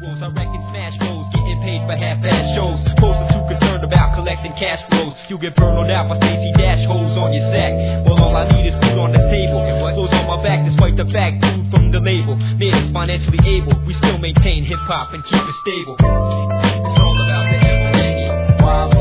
woes. I reckon smash goes, getting paid for half-ass shows. Posing too concerned about collecting cash flows. You get burned out by Stacey Dash holes on your sack. Well, all I need is food on the table. Clothes on my back, despite the fact food from the label. Made us financially able. We still maintain hip-hop and keep it stable. It's all about the M.O.N.E.